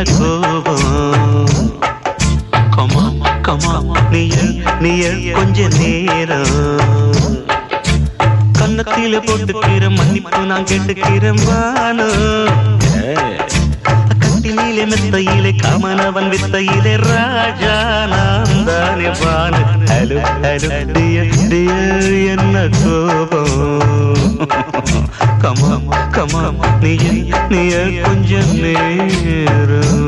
கோபம் comma comma நீயல் கொஞ்ச நேரம் கன்னத்தில போட்டுக்கிற மன்னிப்பு நான் கேட்டுக்கிறேன் வானோ கட்டிலே மெத்தையிலே காமனவன் வித்தையிலே ராஜா நான் தானே வானு ஹலோ ஹலோ டியர் என்ன கோபம் கமா கமா நீயல் கொஞ்ச நேரம்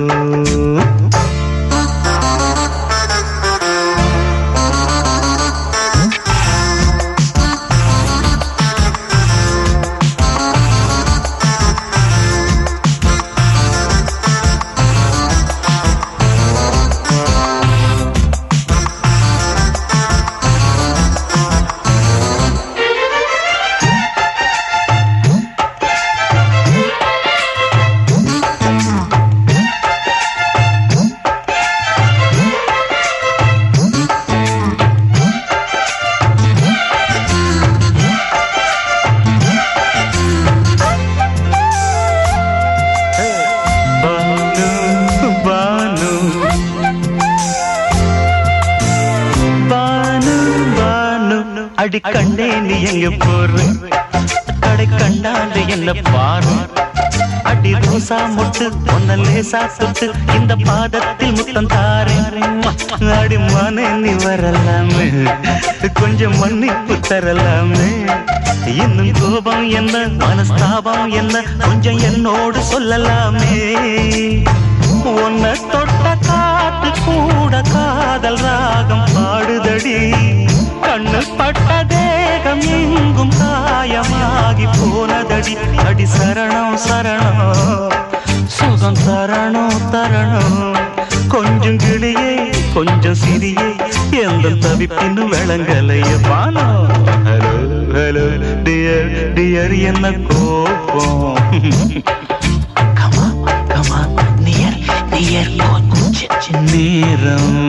அடி கண்டே நீ எங்க போற கடை கண்டாண்டு என்ன பாரு அடி ரோசா முட்டு ஒன்ன லேசா சுட்டு இந்த பாதத்தில் முத்தம் தாரேன் அடி மானே நீ வரலாமே கொஞ்சம் மன்னிப்பு தரலாமே இன்னும் கோபம் என்ன மனஸ்தாபம் என்ன கொஞ்சம் என்னோடு சொல்லலாமே உன்னை தொட்ட காத்து கூட காதல் ராகம் பாடுதடி கண்ணு பட்ட தேகம் எங்கும் காயமாகி போனதடி அடி சரணம் சரணம் சுகம் தரணம் தரணம் கொஞ்சம் கிளியே கொஞ்சம் சிறியே எந்த தவிப்பின்னு விளங்கலைய Bano hello hello dear dear என்ன கோபம் கமா கமா நியர் நியர் கொஞ்ச நேரம்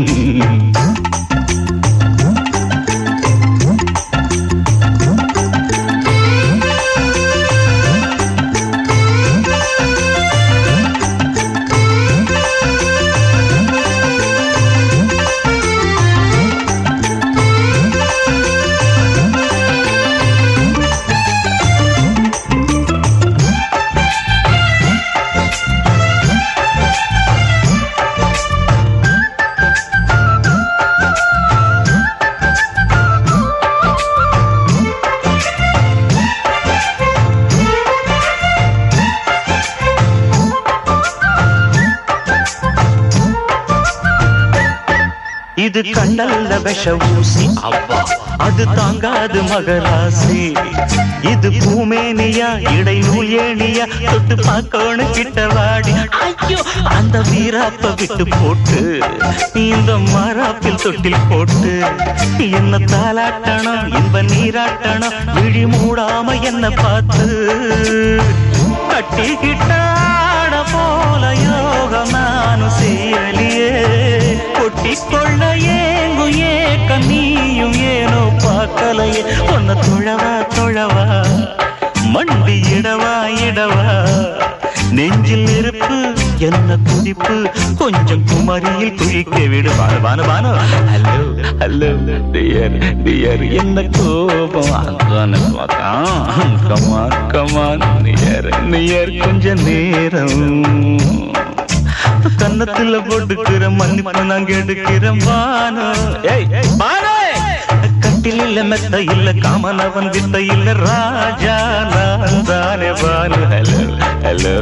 இது கண்டல்ல விஷ ஊசி அவ்வா அது தாங்காது மகராசி இது பூமேனியா இடைநூல் ஏனியா தொட்டு பார்க்கணும் கிட்ட வாடி ஐயோ அந்த வீராப்ப விட்டு போட்டு இந்த மாறாப்பில் தொட்டில் போட்டு என்ன தாலாட்டணும் இன்ப நீராட்டணும் விழி மூடாம என்ன பார்த்து கட்டிக்கிட்டாட போல யோகம் நானும் செய்யலியே கொட்டிக்கொள்ள ஏங்கும் ஏக்க நீயும் ஏனோ பார்க்கலையே ஒன்ன தொழவா தொழவா மண்டி இடவா இடவா நெஞ்சில் நெருப்பு என்ன குதிப்பு கொஞ்சம் குமரியில் குழிக்க விடு Banu Banu Banu hello hello dear dear என்ன கோபம் கமான் கமான் நியர் நியர் கொஞ்ச நேரம் கன்னத்துல போட்டுக்கிற மன்னிப்பு நான் கேட்டுக்கிறேன் வானோ கட்டில மெத்த இல்ல காமனவன் வித்த இல்ல ராஜா நான் தானே வானு ஹலோ ஹலோ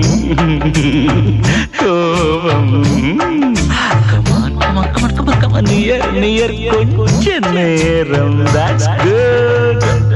கோபம் come on come on come on come on near near கொஞ்ச நேரம் that's good